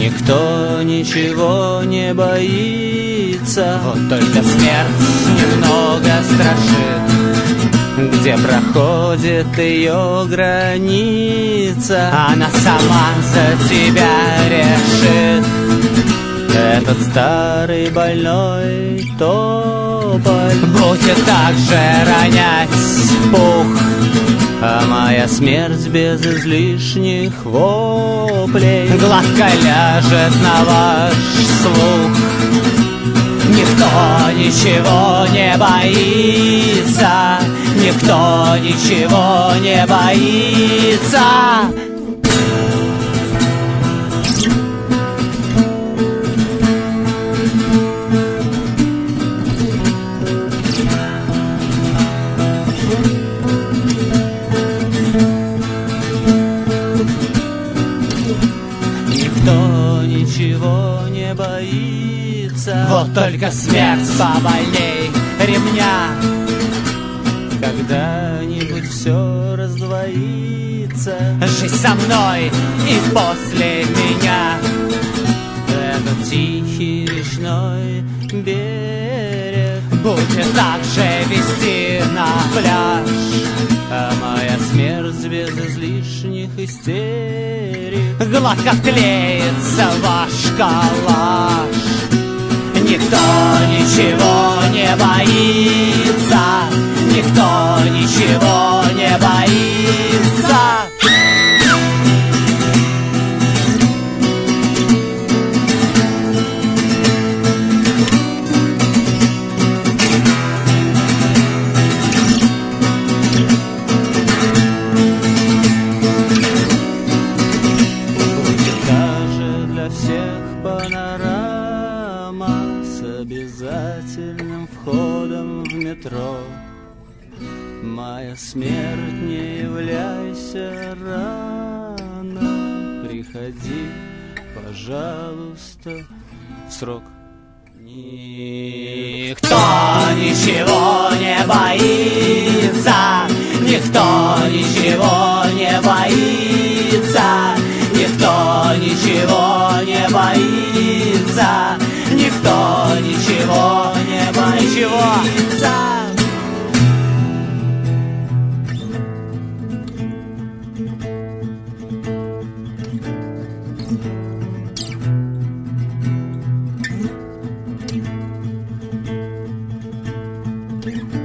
Никто ничего не боится, вот только смерть немного страшит. Где проходит ее граница, она сама за тебя решит. Этот старый больной тополь будет так же ронять пух, а моя смерть без излишних воплей гладко ляжет на ваш слух. Никто ничего не боится, никто ничего не боится. Ничего не боится, вот только смерть побольней ремня. Когда-нибудь все раздвоится, жизнь со мной и после меня. Этот тихий речной берег будет также вести на пляж, а моя смерть без излишних истерик гладко вклеится в ваш коллаж. Никто ничего не боится, никто ничего не боится. Обязательным входом в метро. Моя смерть, не являйся рано, приходи, пожалуйста, в срок. Никто ничего не боится, никто ничего не боится, никто ничего не боится. Никто ничего не боится. Thank you.